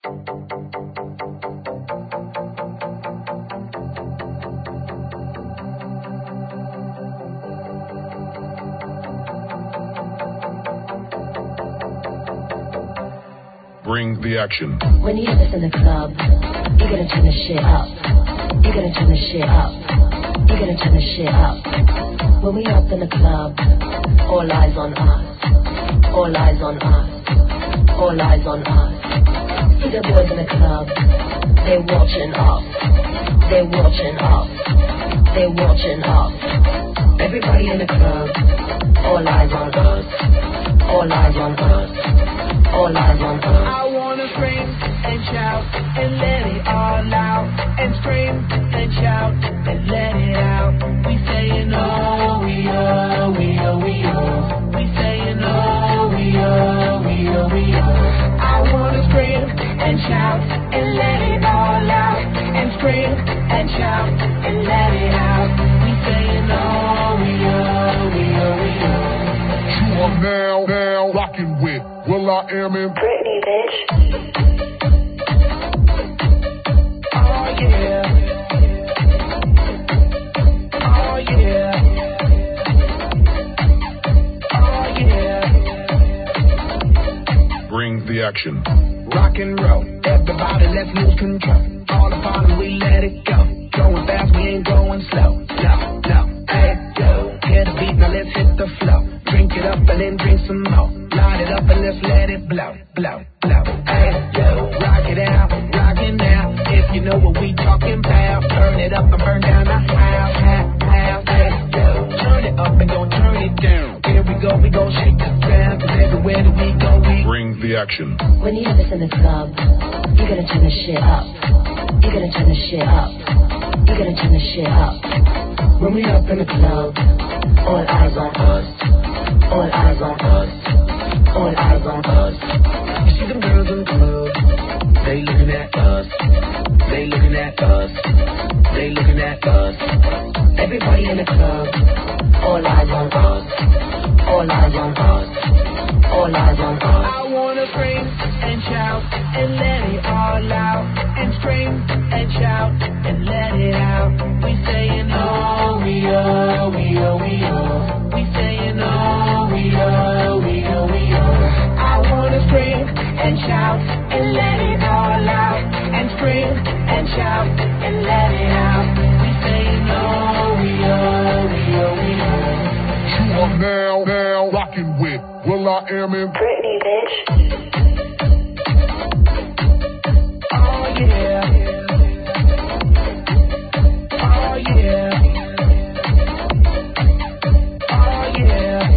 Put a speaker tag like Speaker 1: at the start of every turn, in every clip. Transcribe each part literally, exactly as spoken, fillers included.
Speaker 1: Bring the action.
Speaker 2: When you hear this in the club, you gotta turn the shit up. You gotta turn the shit up. You gotta turn the shit up. When we up in the club, all eyes on us. All eyes on us. All eyes on us. See the boys in the club, they watching us. They watching us. They watching us. Everybody in the club, all eyes on us. All eyes on us. All eyes on us.
Speaker 3: I wanna scream and shout and let it all out. And scream and shout and let it out. We saying oh, we oh, we oh, we oh. We saying oh, we oh, we oh, we oh. I wanna scream and shout and let it all out. And scream and shout and let it out. We saying oh, we oh, we oh, we oh.
Speaker 1: You are now, now rocking with Will I Am in
Speaker 2: Britney, bitch.
Speaker 3: Oh yeah. Oh yeah. Oh yeah.
Speaker 1: Bring the action.
Speaker 3: Rock and roll, everybody let's lose control. All the bottom we let it go. Going fast, we ain't going slow. No, no, hey, yo. Hear the beat, now let's hit the flow. Drink it up and then drink some more. Light it up and let's let it blow, blow, blow. Hey, yo, rock it out, rock it now. If you know what we talking about, turn it up and burn down the house, house, house. Hey, yo, turn it up and don't turn it down. Here we go, we gon' shake the ground. Cause everywhere that we go, we
Speaker 1: bring the action.
Speaker 2: When you hear this in the club, you gotta turn the shit up. You gotta turn the shit up. You gotta turn the shit up. When we up in the club, all eyes on us. All eyes on us. All eyes on us.
Speaker 3: You see them girls in the club, they looking at us. They looking at us. They looking at us.
Speaker 2: Everybody in the club, all eyes on us. All eyes on us. All eyes on us.
Speaker 3: I wanna scream and shout and let it all out. And scream and shout and let it out. We saying oh, we oh, we oh, we oh. We saying oh, we oh, we oh, we oh. I wanna scream and shout and let it all out. And scream and shout and let it out. We saying oh, we oh, we oh, we oh.
Speaker 1: You are now, now rocking with Will I Am in
Speaker 2: Britney, bitch.
Speaker 3: Oh yeah. Oh yeah. Oh yeah.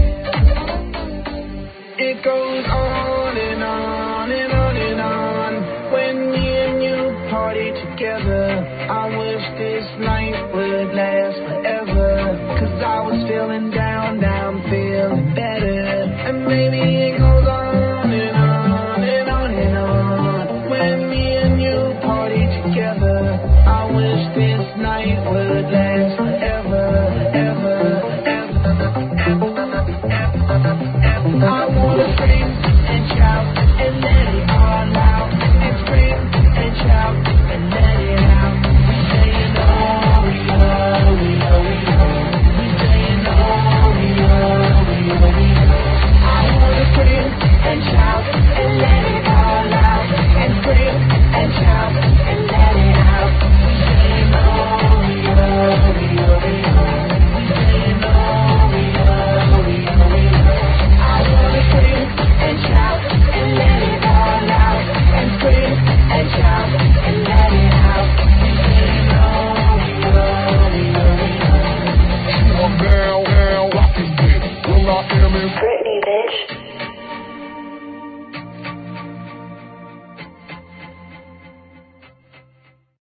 Speaker 3: It goes on and on and on and on. When me and you party together, I wish this night would last forever. Cause I was feeling down, now I'm feeling better. And maybe it goes on and on and on and on. When me and you party together, I wish this night would last forever, ever, ever, ever, ever. I wanna scream and shout and let it all out. And scream and shout and let it out. We saying oh, we oh, we oh, we oh. We saying oh, we oh, we oh, we oh. I wanna scream and shout and let it all out. And scream and shout and let it out. We saying oh, we oh, we oh, we oh. We saying oh, we oh, we oh, we oh. I wanna scream and shout and let it all out. And scream and shout and let it out. We saying oh, we oh, we oh, we oh.
Speaker 1: You are now, now rocking with Will I Am in
Speaker 2: Britney, bitch.